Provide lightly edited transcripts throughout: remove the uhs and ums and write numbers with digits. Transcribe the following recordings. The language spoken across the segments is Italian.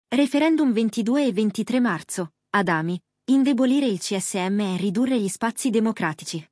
Referendum 22 e 23 marzo. Adami. Indebolire il CSM e ridurre gli spazi democratici.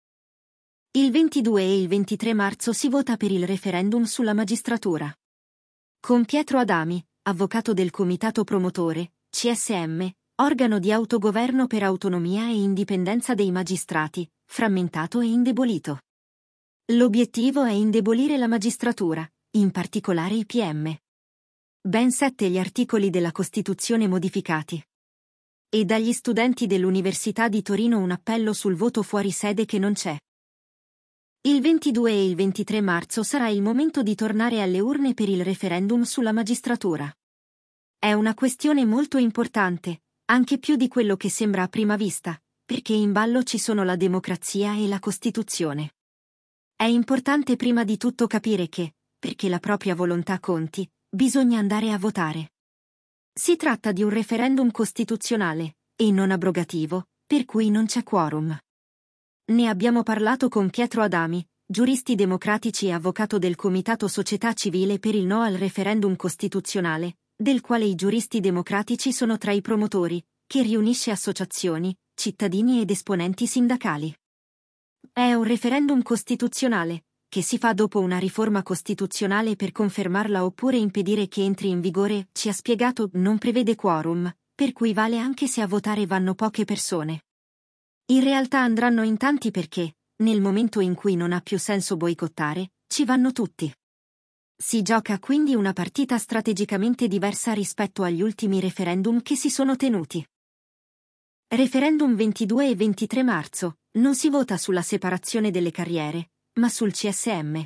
Il 22 e il 23 marzo si vota per il referendum sulla magistratura. Con Pietro Adami, avvocato del Comitato Promotore, CSM, organo di autogoverno per autonomia e indipendenza dei magistrati, frammentato e indebolito. L'obiettivo è indebolire la magistratura, in particolare i PM. Ben 7 gli articoli della Costituzione modificati. E dagli studenti dell'Università di Torino un appello sul voto fuori sede che non c'è. Il 22 e il 23 marzo sarà il momento di tornare alle urne per il referendum sulla magistratura. È una questione molto importante, anche più di quello che sembra a prima vista, perché in ballo ci sono la democrazia e la Costituzione. È importante prima di tutto capire che, perché la propria volontà conti, bisogna andare a votare. Si tratta di un referendum costituzionale, e non abrogativo, per cui non c'è quorum. Ne abbiamo parlato con Pietro Adami, giuristi democratici e avvocato del Comitato Società Civile per il no al referendum costituzionale, del quale i giuristi democratici sono tra i promotori, che riunisce associazioni, cittadini ed esponenti sindacali. È un referendum costituzionale, che si fa dopo una riforma costituzionale per confermarla oppure impedire che entri in vigore, ci ha spiegato, non prevede quorum, per cui vale anche se a votare vanno poche persone. In realtà andranno in tanti perché, nel momento in cui non ha più senso boicottare, ci vanno tutti. Si gioca quindi una partita strategicamente diversa rispetto agli ultimi referendum che si sono tenuti. Referendum 22 e 23 marzo, non si vota sulla separazione delle carriere, ma sul CSM.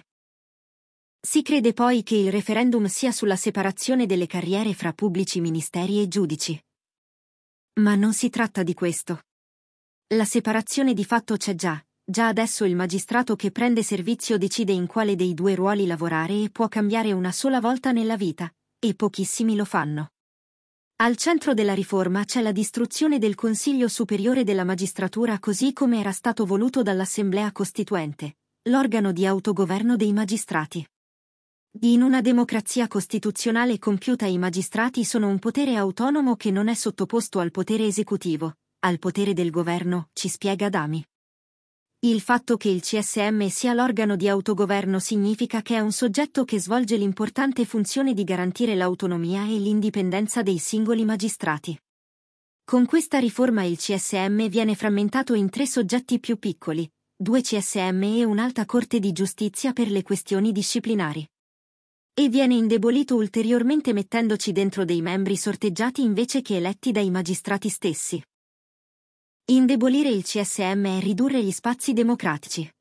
Si crede poi che il referendum sia sulla separazione delle carriere fra pubblici ministeri e giudici. Ma non si tratta di questo. La separazione di fatto c'è già adesso il magistrato che prende servizio decide in quale dei due ruoli lavorare e può cambiare una sola volta nella vita, e pochissimi lo fanno. Al centro della riforma c'è la distruzione del Consiglio Superiore della Magistratura così come era stato voluto dall'Assemblea Costituente, l'organo di autogoverno dei magistrati. In una democrazia costituzionale compiuta i magistrati sono un potere autonomo che non è sottoposto al potere esecutivo, al potere del governo, ci spiega Adami. Il fatto che il CSM sia l'organo di autogoverno significa che è un soggetto che svolge l'importante funzione di garantire l'autonomia e l'indipendenza dei singoli magistrati. Con questa riforma il CSM viene frammentato in 3 soggetti più piccoli, 2 CSM e un'alta Corte di Giustizia per le questioni disciplinari. E viene indebolito ulteriormente mettendoci dentro dei membri sorteggiati invece che eletti dai magistrati stessi. Indebolire il CSM è ridurre gli spazi democratici.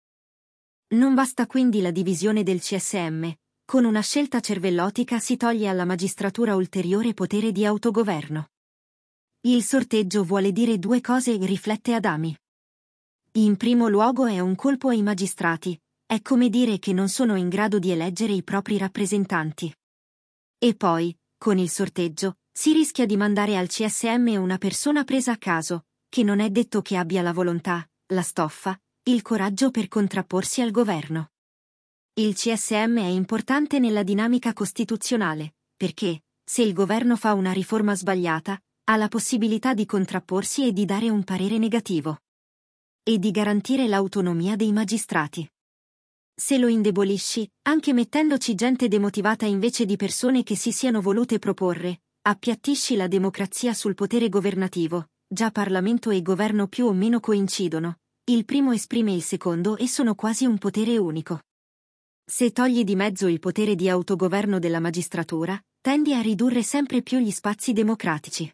Non basta quindi la divisione del CSM, con una scelta cervellotica si toglie alla magistratura ulteriore potere di autogoverno. Il sorteggio vuole dire 2 cose e riflette Adami. In primo luogo è un colpo ai magistrati, è come dire che non sono in grado di eleggere i propri rappresentanti. E poi, con il sorteggio, si rischia di mandare al CSM una persona presa a caso, che non è detto che abbia la volontà, la stoffa, il coraggio per contrapporsi al governo. Il CSM è importante nella dinamica costituzionale, perché, se il governo fa una riforma sbagliata, ha la possibilità di contrapporsi e di dare un parere negativo. E di garantire l'autonomia dei magistrati. Se lo indebolisci, anche mettendoci gente demotivata invece di persone che si siano volute proporre, appiattisci la democrazia sul potere governativo. Già Parlamento e governo più o meno coincidono, il primo esprime il secondo e sono quasi un potere unico. Se togli di mezzo il potere di autogoverno della magistratura, tendi a ridurre sempre più gli spazi democratici.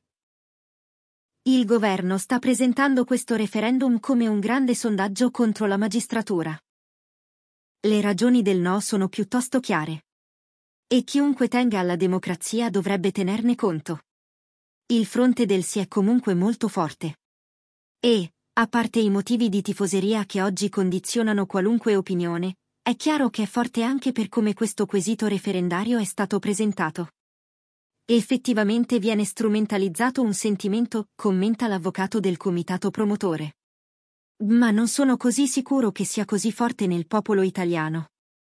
Il governo sta presentando questo referendum come un grande sondaggio contro la magistratura. Le ragioni del no sono piuttosto chiare. E chiunque tenga alla democrazia dovrebbe tenerne conto. Il fronte del sì è comunque molto forte. E, a parte i motivi di tifoseria che oggi condizionano qualunque opinione, è chiaro che è forte anche per come questo quesito referendario è stato presentato. Effettivamente viene strumentalizzato un sentimento, commenta l'avvocato del Comitato Promotore. Ma non sono così sicuro che sia così forte nel popolo italiano.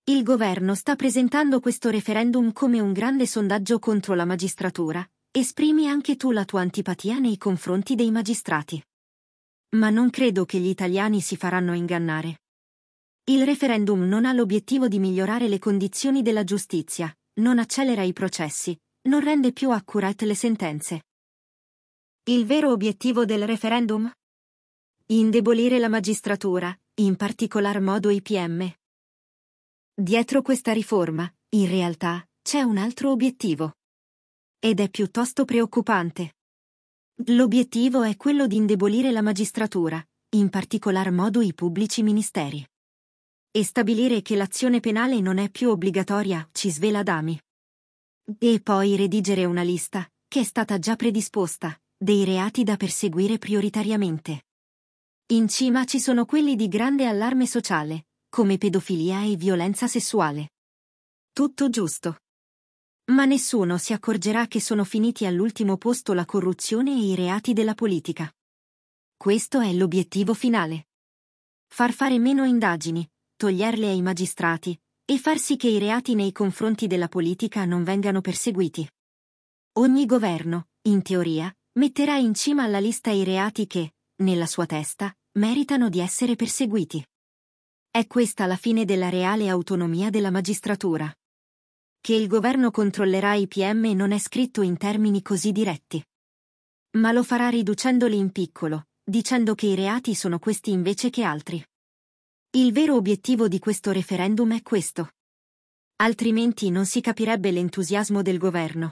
Il governo sta presentando questo referendum come un grande sondaggio contro la magistratura. Esprimi anche tu la tua antipatia nei confronti dei magistrati. Ma non credo che gli italiani si faranno ingannare. Il referendum non ha l'obiettivo di migliorare le condizioni della giustizia, non accelera i processi, non rende più accurate le sentenze. Il vero obiettivo del referendum? Indebolire la magistratura, in particolar modo i PM. Dietro questa riforma, in realtà, c'è un altro obiettivo. Ed è piuttosto preoccupante. L'obiettivo è quello di indebolire la magistratura, in particolar modo i pubblici ministeri. E stabilire che l'azione penale non è più obbligatoria, ci svela Adami. E poi redigere una lista, che è stata già predisposta, dei reati da perseguire prioritariamente. In cima ci sono quelli di grande allarme sociale, come pedofilia e violenza sessuale. Tutto giusto. Ma nessuno si accorgerà che sono finiti all'ultimo posto la corruzione e i reati della politica. Questo è l'obiettivo finale. Far fare meno indagini, toglierle ai magistrati, e far sì che i reati nei confronti della politica non vengano perseguiti. Ogni governo, in teoria, metterà in cima alla lista i reati che, nella sua testa, meritano di essere perseguiti. È questa la fine della reale autonomia della magistratura. Che il governo controllerà i PM non è scritto in termini così diretti. Ma lo farà riducendoli in piccolo, dicendo che i reati sono questi invece che altri. Il vero obiettivo di questo referendum è questo. Altrimenti non si capirebbe l'entusiasmo del governo.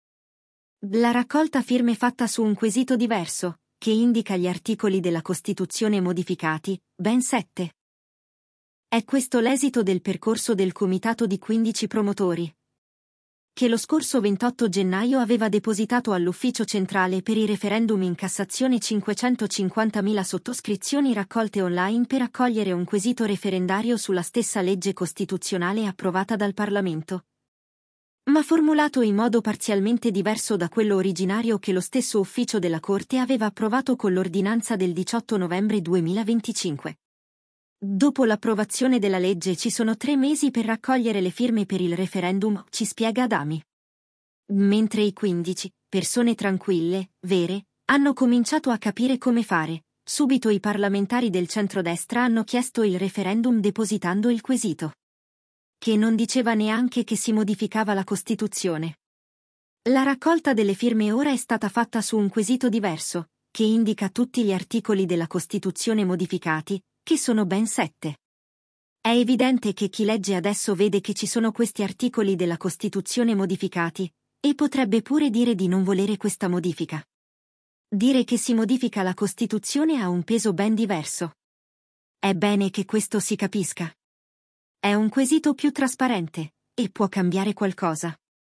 La raccolta firme fatta su un quesito diverso, che indica gli articoli della Costituzione modificati, ben 7. È questo l'esito del percorso del comitato di 15 promotori, che lo scorso 28 gennaio aveva depositato all'Ufficio Centrale per i referendum in Cassazione 550.000 sottoscrizioni raccolte online per accogliere un quesito referendario sulla stessa legge costituzionale approvata dal Parlamento, ma formulato in modo parzialmente diverso da quello originario che lo stesso ufficio della Corte aveva approvato con l'ordinanza del 18 novembre 2025. Dopo l'approvazione della legge ci sono 3 mesi per raccogliere le firme per il referendum, ci spiega Adami. Mentre i 15, persone tranquille, vere, hanno cominciato a capire come fare, subito i parlamentari del centrodestra hanno chiesto il referendum depositando il quesito, che non diceva neanche che si modificava la Costituzione. La raccolta delle firme ora è stata fatta su un quesito diverso, che indica tutti gli articoli della Costituzione modificati, che sono ben 7. È evidente che chi legge adesso vede che ci sono questi articoli della Costituzione modificati, e potrebbe pure dire di non volere questa modifica. Dire che si modifica la Costituzione ha un peso ben diverso. È bene che questo si capisca. È un quesito più trasparente, e può cambiare qualcosa.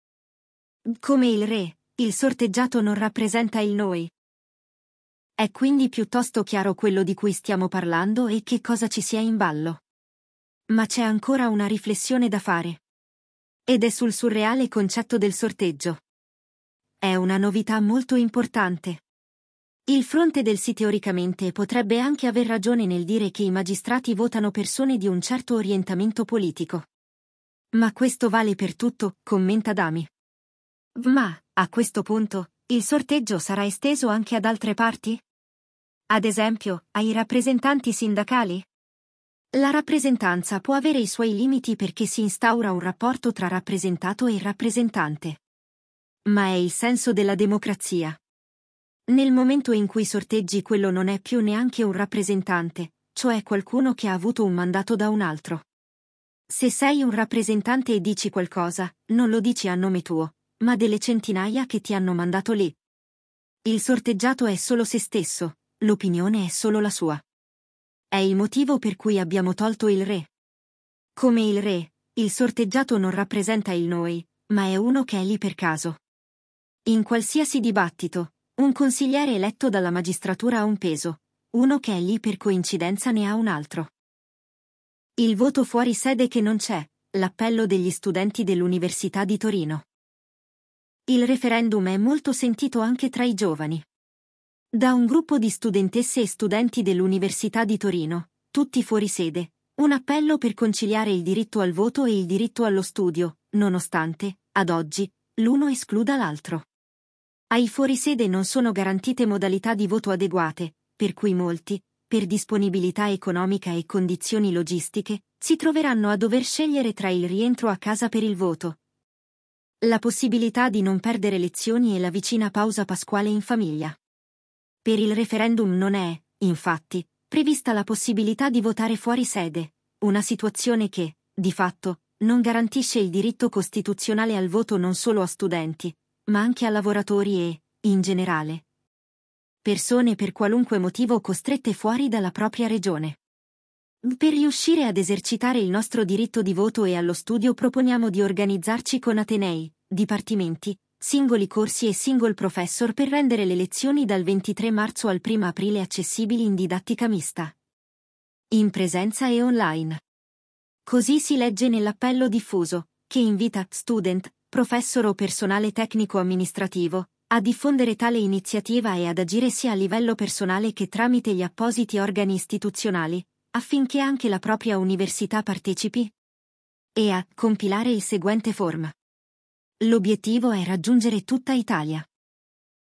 Come il re, il sorteggiato non rappresenta il noi. È quindi piuttosto chiaro quello di cui stiamo parlando e che cosa ci sia in ballo. Ma c'è ancora una riflessione da fare. Ed è sul surreale concetto del sorteggio. È una novità molto importante. Il fronte del sì teoricamente potrebbe anche aver ragione nel dire che i magistrati votano persone di un certo orientamento politico. Ma questo vale per tutto, commenta Adami. Ma, a questo punto, il sorteggio sarà esteso anche ad altre parti? Ad esempio, ai rappresentanti sindacali? La rappresentanza può avere i suoi limiti perché si instaura un rapporto tra rappresentato e rappresentante. Ma è il senso della democrazia. Nel momento in cui sorteggi quello non è più neanche un rappresentante, cioè qualcuno che ha avuto un mandato da un altro. Se sei un rappresentante e dici qualcosa, non lo dici a nome tuo, ma delle centinaia che ti hanno mandato lì. Il sorteggiato è solo se stesso, l'opinione è solo la sua. È il motivo per cui abbiamo tolto il re. Come il re, il sorteggiato non rappresenta il noi, ma è uno che è lì per caso. In qualsiasi dibattito, un consigliere eletto dalla magistratura ha un peso, uno che è lì per coincidenza ne ha un altro. Il voto fuori sede che non c'è, l'appello degli studenti dell'Università di Torino. Il referendum è molto sentito anche tra i giovani. Da un gruppo di studentesse e studenti dell'Università di Torino, tutti fuori sede, Un appello per conciliare il diritto al voto e il diritto allo studio, nonostante, ad oggi, l'uno escluda l'altro. Ai fuorisede non sono garantite modalità di voto adeguate, per cui molti, per disponibilità economica e condizioni logistiche, si troveranno a dover scegliere tra il rientro a casa per il voto, la possibilità di non perdere lezioni e la vicina pausa pasquale in famiglia. Per il referendum non è, infatti, prevista la possibilità di votare fuori sede, una situazione che, di fatto, non garantisce il diritto costituzionale al voto non solo a studenti, ma anche a lavoratori e, in generale, persone per qualunque motivo costrette fuori dalla propria regione. Per riuscire ad esercitare il nostro diritto di voto e allo studio proponiamo di organizzarci con atenei, dipartimenti, singoli corsi e single professor per rendere le lezioni dal 23 marzo al 1 aprile accessibili in didattica mista, in presenza e online. Così si legge nell'appello diffuso, che invita student, professor o personale tecnico-amministrativo, a diffondere tale iniziativa e ad agire sia a livello personale che tramite gli appositi organi istituzionali, affinché anche la propria università partecipi, e a compilare il seguente form. L'obiettivo è raggiungere tutta Italia.